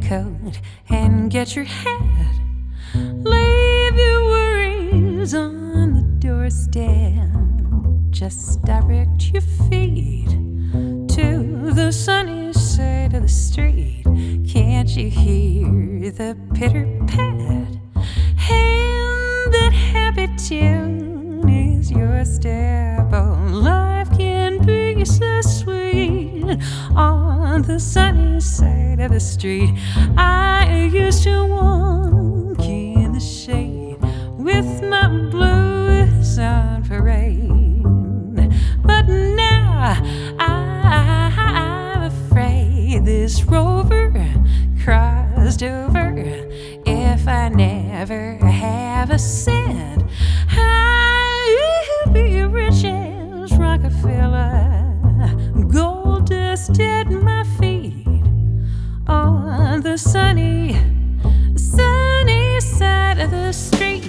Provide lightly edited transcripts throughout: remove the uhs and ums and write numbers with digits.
coat and get your hat. Leave your worries on the doorstep. Just direct your feet to the sunny side of the street. Can't you hear the pitter-pat? And that happy tune is your step. Oh, life can be so sweet on the sunny side of the street. I used to walk in the shade with my blues on parade. But now I'm afraid this rover crossed over. If I never have a cent, I'll be rich as Rockefeller. Gold dust at my feet on the sunny side of the street.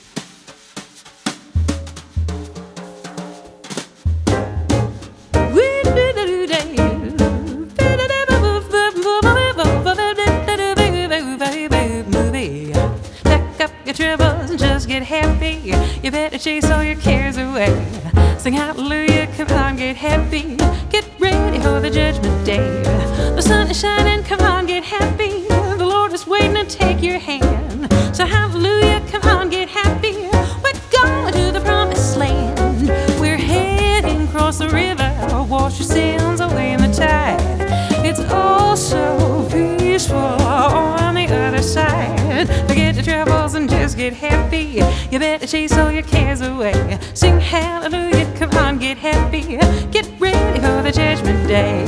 Troubles and just get happy. You better chase all your cares away. Sing hallelujah, come on, get happy. Get ready for the judgment day. The sun is shining, come on, get happy. The Lord is waiting to take your hand. So hallelujah, come on, get happy. We're going to the promised land. We're heading across the river. Wash your sins away in the tide. It's all so peaceful on the other side. Forget your troubles and just get happy. You better chase all your cares away. Sing hallelujah, come on, get happy. Get ready for the judgment day.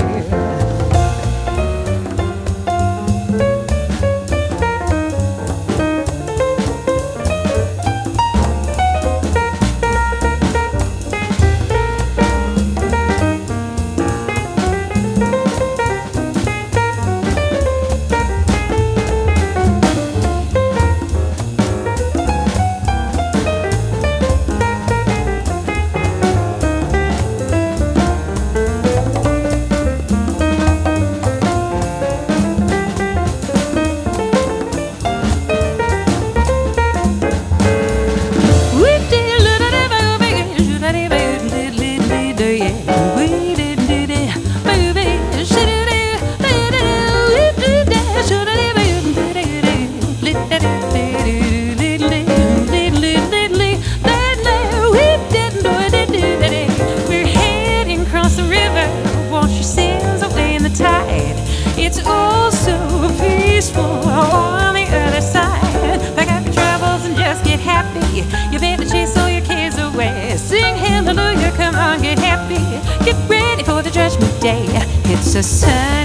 It's all so peaceful on the other side. Pack up your troubles and just get happy. You better chase all your cares away. Sing hallelujah, come on, get happy. Get ready for the judgment day. It's a sign